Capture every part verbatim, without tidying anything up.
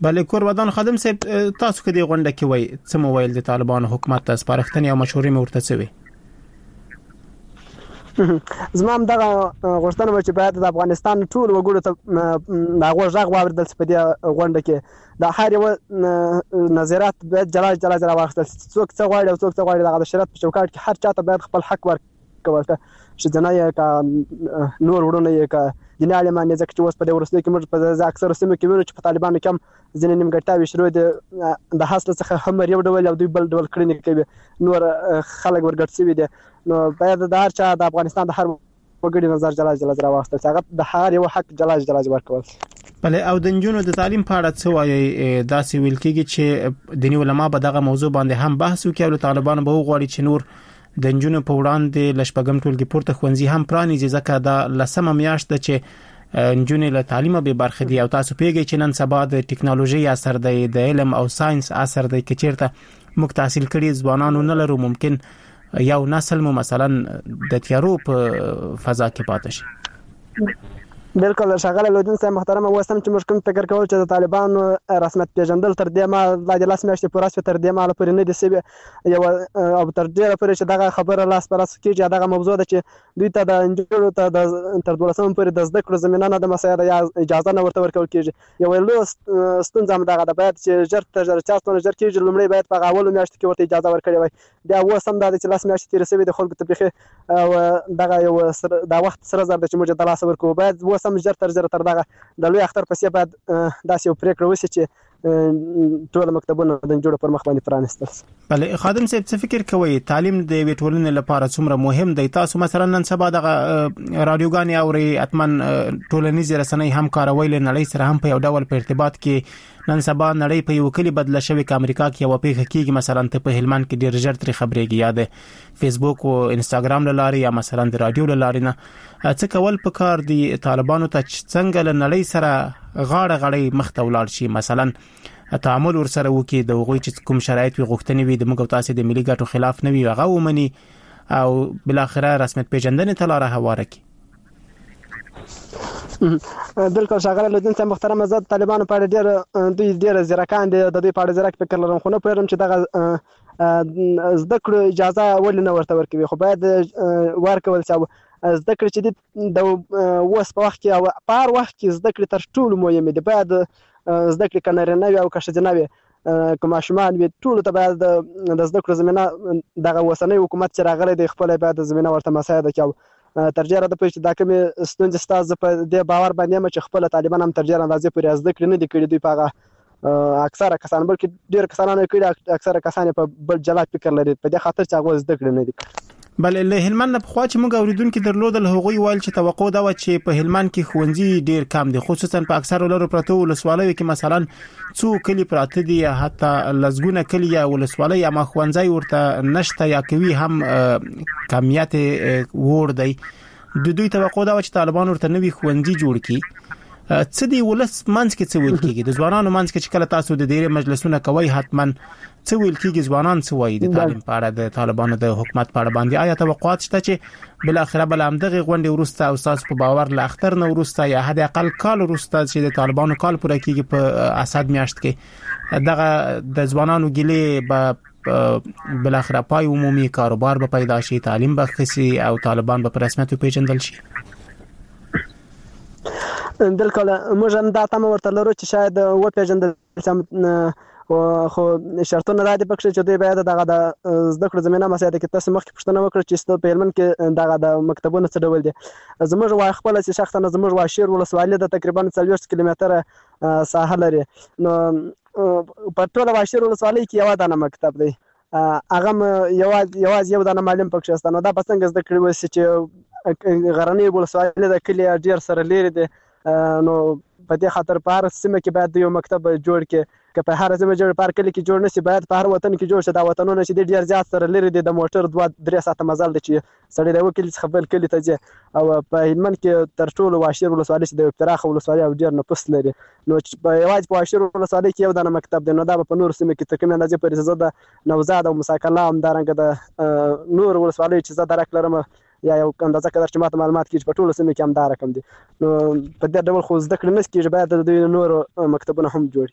بلې کور ودان خادم صاحب تاسو کدي غونډه کې وای څه مو ویل د طالبانو حکومت ته سپارښتنې او مشورې مې ورته څه وي؟ زما هم دغه غوښتنه و چې باید د افغانستان ټول وګړو ته د هغوی غږ واورېدل شي په دې غونډه کې. د هر یو نظریات باید جلا جلا جلا واخیستل شي، څوک څه غواړي او څوک څه غواړي. دغه د شریعت په چوکاټ کې هر چاته باید خپل حق ورکول شي، ښځینه یې که نور وروڼه یې که دیني عالمان یې. ځکه چې اوس په دې وروستیو کې موږ په اکثرو سیمو کې وینو چې په طالبانو کې هم ځینې نیمګړتیاوې شروع دي، د حاصل څخه هم یو ډول او دوی بل ډول کړنې کوي، نور خلک ورګډ شوي دي. نو باید د هر چا د افغانستان د هر وګړي نظر جلا جلا راواخیستل شي، هغه د هر یو حق جلا جلا ورکول شي. بله او د نجونو د تعلیم په اړه څه وایي؟ داسې ویل کېږي چې دیني علما به دغه موضوع باندې هم بحث وکړي او طالبانو به وغواړي چې نور د نجونو په وړاندې ل شپږم ټولګي پورته ښوونځي هم پرانیزي، ځکه دا لسمه میاشت ده چې نجونې له تعلیمه به برخه دي. او تاسو پیږئ چې نن سبا د ټکنالوژي اثر دی، د علم او ساينس اثر دی. که چیرته موږ تحصیل کړي ځوانانو نه لرو، ممکن یو نسل مو مثلا د تیارو په فضا کې پاتې شي. بالکل شغله لودین صاحب محترم، وسم چې موږ کوم فکر کول چې د طالبانو رسمیت پیژندل تر دې ما د لاس میاشتې پورې تر دې ما لپاره نه دي سوي، یو او تر دې لپاره چې دغه خبره لاس پر لاس کېږي. دغه موضوع ده چې دوی ته د انجونو ته د تر دولسم پورې د زده کړو زمينه نه د مسایره یا اجازه نه ورته ورکول کېږي. یو لو ستونزه هم دغه د باید چې ژر تر ژره چاستونه ژر کېږي، لومړی باید په اولو میاشتو کې ورته اجازه ورکړي وای. بیا وسم دا چې لاس میاشتې تیر سوي د خلکو ته بخي دغه یو دا وخت سره زر د چې موږ د لاس ورکو، باید وسم ژر تر ژره تر دغه د لوی اختر پسې باید داسې یو پریکړه وشي چې ټول مکتبونه د جوړ پر مخ باندې پرانستل. بله خادم صاحب څه فکر کوي تعلیم د ویټولنې لپاره څومره مهم دی؟ تاسو مثلا نن سبا د رادیوګانې اوري، اتمن ټولنیز رسنۍ هم کاروي، له نړۍ سره هم په یو ډول په ارتباط کې. نن سبا نړۍ په یو کلی بدله شوی، که امریکا کې یو پیښه کیږي مثلا ته په هلمند کې ډیر ژر ترې خبرېږي، یا د فیسبوک او انستګرام لاري یا مثلا د رادیو لاري نه. څه کول پکار دي طالبانو ته څنګه له نړۍ سره غاړه غړۍ مخ ته ولاړ شي، مثلا تعامل ورسره وکړي، د هغوی چې کوم شرایط وي غوښتنې وي د موږ او تاسو د ملي ګټو خلاف نه وي، هغه ومني او بل اخره رسمیت پیژندنې ته لاره هواره کړي. بالکل شغله لودین صاحب محترم، زه طالبانو په اړه ډیر دوی ډیر زیرکان دي، د دوی په اړه زیرک فکر لرم، خو نه پوهیږم چې دغه زده کړو اجازه ولې نه ورته ورکوي. خو باید ورکول شي. زده کړې چې د اوس په وخت کې او په هر وخت کې زده کړې تر ټولو مهمې دي. باید زده کړې که نارینه وي او که ښځینه وي، که ماشومان وي، ټولو ته باید د زده کړو زمینه دغه اوسنی حکومت چې راغلی دی خپله باید زمینه ورته مساعده کړي. تر ډېره ده پوهېږي چې دا کومې ستونزې شته، زه په دې باور باندې یم چې خپله طالبان هم تر ډېره اندازې پورې زده کړې نه دي کړي. دوی په هغه اکثره کسان بلکې ډېر کسانانو یې کړي، اکثره کسان یې په بل جلا فکر لري په دې خاطر چې هغوی زده کړې نه دي کړي. بل له هلمند په خوا چې موږ اوریدونکو درلودل، هغوی ویل چې توقع دا و چې په هلمند کې ښوونځي ډیر کم دي، خصوصا په اکثر لرو پراته ولسوالیو کې مثلا څو کلی پراته دي، حتی لزګونه کلی یا ولسوالۍ اما ښوونځي ورته نشته یا کوي هم کمیت وړ دی. د دوی توقع دا و چې طالبان ورته نوي ښوونځي جوړ کړي. څه دی ولس منځ کې څه ویل کېږي؟ د ځوانانو منځ کې چې کله تاسو د ډېرې مجلسونه کوي حتما څه ویل کېږي؟ ځوانان څه وایي د تعلیم په اړه، د طالبانو د حکومت په اړه باندې؟ آیا توقعات شته چې بل اخره بل همدغه غونډې وروسته او تاسو په باور له اختر نه وروسته یا حد اقل کال وروسته چې د طالبانو کال پوره کېږي په اسد میاشت کې، دغه د ځوانانو ګیلې به بل اخره پای عمومي کاروبار به پیدا شي، تعلیم به خسي او طالبان به په رسمیت پیژندل شي؟ بالکل موږ هم دا تمه ورته لرو چې شاید وپېژندل شي، خو شرطونه دا دي پکې چې دوی باید دغه د زده کړو زمینه مسایده کې تاسو مخکې پوښتنه وکړه چې ستاسو په هلمند کې دغه د مکتبونو څه ډول دي. زموږ وای خپله چې شخصا زموږ واشیر ولسوالۍ د تقریبا څلوېښت کیلومتره ساحه لري، نو په ټوله واشیر ولسوالۍ کې یو دانه مکتب دی، هغه یوازې یوازې یو دانه معلم پکې شته. نو دا په څنګه زده کړې وشي چې غرنۍ ولسوالۍ د کلي ډېر سره لرې دي؟ نو په دې خاطر په هر سیمه کې باید یو مکتب جوړ کړي، که په هر سیمه جوړ پر کلی کې جوړ نشي، باید په هر وطن کې جوړ شي. دا وطنونه چې ډېر زیات سره لري دي، د موټر دوه درې ساعته مزل دی چې سړی د یو کلي څخه بل کلي ته ځي. او په هلمند کې تر ټولو واشیر ولسوالۍ چې د یو پراخه ولسوالۍ او ډېر نفوس لري، نو یوازې په واشیر ولسوالۍ کې یو دانه مکتب دی. نو دا به په نورو سیمو کې تر کومې اندازې پورې زه د نوزاد او مساکله همدارنګه د نور ولسوالیو چې زه درک لرم یا یو اندازه قدر چې ماته معلومات کېږي په ټولو سیمو کې همدا رقم دي. نو په دې ډول خو زده کړې نه کېږي، باید د دوی نورو مکتبونه هم جوړ کړي.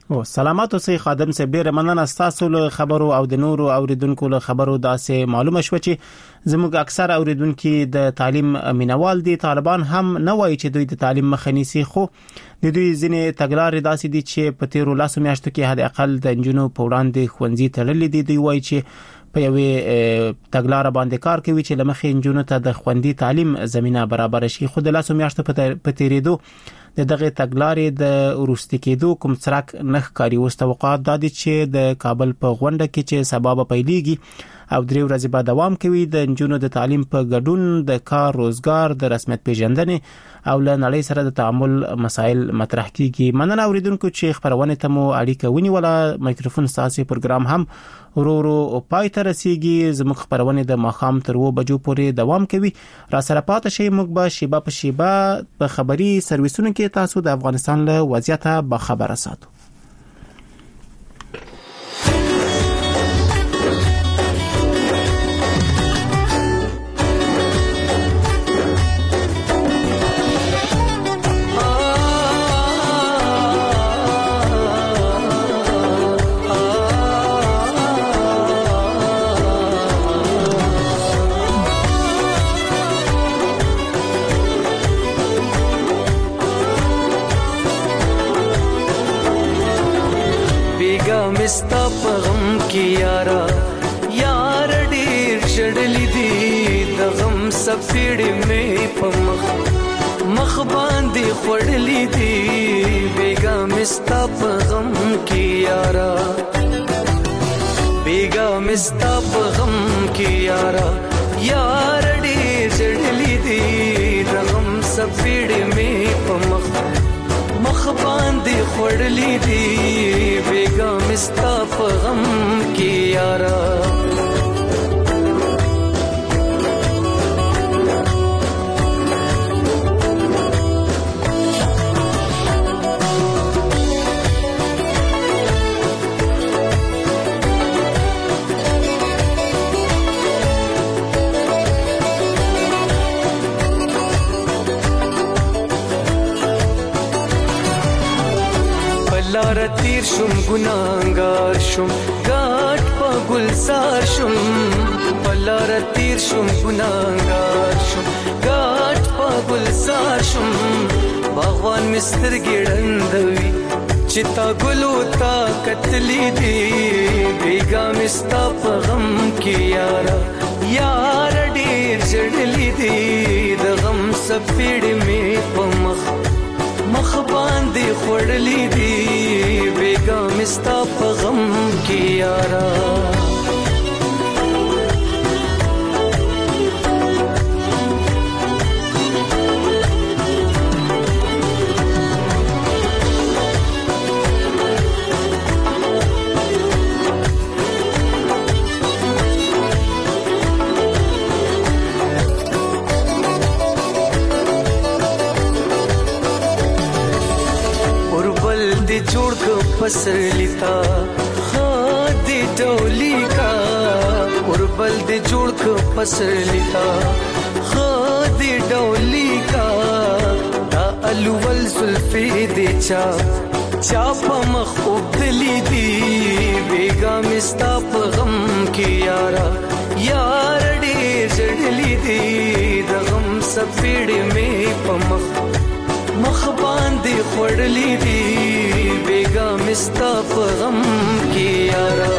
او سلامات اوسئ خادم صاحب، ډیره مننه تاسو له خبرو او د نورو اوریدونکو له خبرو داسې معلومه شو چې زموږ اکثر اوریدونکو د تعلیم مینوال دي. طالبان هم نه وایي چې دوی د تعلیم مخه نیسي، خو د دوی ځینې تګلارې داسې دي چې په تیرو لاسو میاشتو کې حد اقل د انجونو په وړاندې ښوونځي تړلې دي. دوی وایي چې په یوې تګلار باندې کار کوي چې لمخې انجونو ته د خوندي تعلیم زمينه برابر شي. خو د لاسو میاشتو په تیریدو د دغه تګلارې د ورستي کېدو کوم څرک نخ کاری اوس توقعات د دي چې د کابل په غونډه کې چې سبب پیلېږي او درې ورځې بعد دوام کوي د انجونو د تعلیم په ګډون د کار روزګار د رسمیت پیژندنې او له نړۍ سره د تعامل مسایل مطرح کیږي. مننه اوریدونکو چې خبرونه ته مو اړیکه ونیوله. مایکروفون ساسي پروګرام هم ورو ورو پای ته رسیږي. زموږ خبرونه د ماخام تر و بجو پورې دوام کوي. را سره پاتې شئ. موږ به شیبه په شیبه په خبري سرویسونو کې تاسو د افغانستان له وضعیت به خبره ساتو. مستا پغم کی یارا یار ډیر شړلی دی د غم سفیړې مې پمخ مخ باندې خړلی دی بیگا مستا پغم کی یارا بیگا مستا پغم کی یارا یار ډیر شړلی دی د غم سفیړې مې پمخ مخ باندې خړلی دی بیگا مستا پغم کی یارا لار تیر شم ګناګار شم ګاټ په ګلزار شم لار تیر شم ګناګار شم ګاټ په ګلزار شم باغوان مستر ګړندوي چې تا ګلو تا کتلی دی بیگا مستا په غم کې یارا یار ډیر جړلی دی د غم سپېړې مې په مخ مخ باندې خړلی دی بیگا مستا په غم کې یارا جوړ کو پسر لیتا خادي ډولي کا اوربل دې جوړ کو پسر لیتا خادي ډولي کا دا الول زلفي دې چا چا په مخ وبدلی دی بیگا مستا په غم کې یارا یار ډېر جړلی دی د غم سپېړې مې په مخ مخ باندې خړلی دی بیگا مستا په غم کې یارا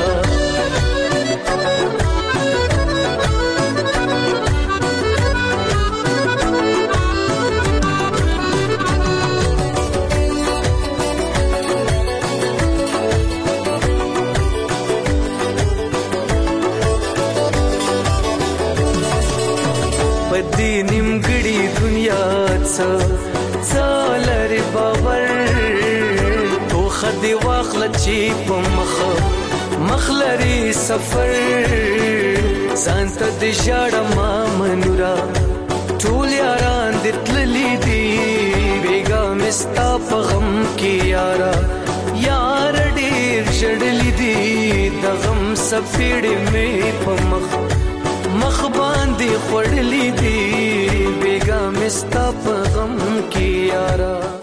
پدې نیمګړي دنیا څخه څالر باور تو خدي واخل چې په مخ مخلري سفر ځانته د ژړ ما منورا ټول یاران د تللی دی بیگا مستا په غم کې یارا یار ډېر جړلی دی د غم سپېړې مې په مخ مخ باندې خړلی دی بیگا مستا په غم کې یارا